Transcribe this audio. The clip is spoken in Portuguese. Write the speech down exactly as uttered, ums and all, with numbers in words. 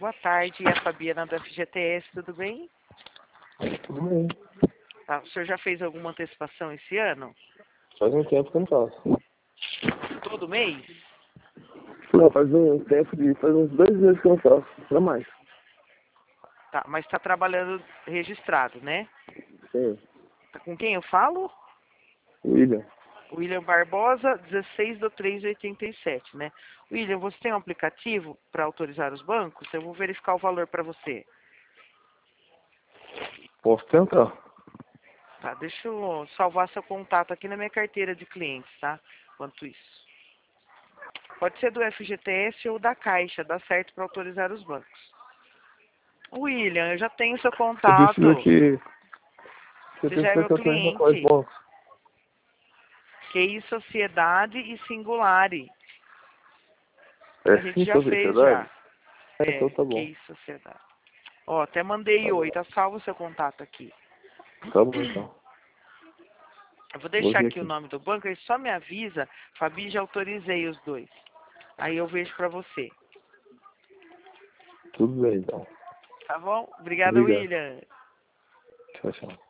Boa tarde, a Fabiana do F G T S, tudo bem? Tudo bem. Tá, o senhor já fez alguma antecipação esse ano? Faz um tempo que eu não faço. Todo mês? Não, faz um tempo de. Faz uns dois meses que eu não faço. Não mais. Tá, mas está trabalhando registrado, né? Sim. Tá com quem eu falo? William. William Barbosa, dezesseis do três de oitenta e sete, né? William, você tem um aplicativo para autorizar os bancos? Eu vou verificar o valor para você. Posso tentar. Tá, deixa eu salvar seu contato aqui na minha carteira de clientes, tá? Quanto isso. Pode ser do F G T S ou da Caixa, dá certo para autorizar os bancos. William, eu já tenho seu Você contato. precisa que. Você Você já é precisa meu que eu tenha quais cliente. bancos? Q I Sociedade e Singulari. É A gente sim, já sua fez sociedade? já. É, É, então tá bom. Q I Sociedade. Ó, até mandei Tá oi, bom. tá salvo o seu contato aqui. Tá bom então. Eu vou Vou deixar ver aqui o aqui. nome do banco, aí só me avisa. Fabi, já autorizei os dois. Aí eu vejo pra você. Tudo bem então. Tá bom? Obrigada, Obrigado. William. Tchau, tchau.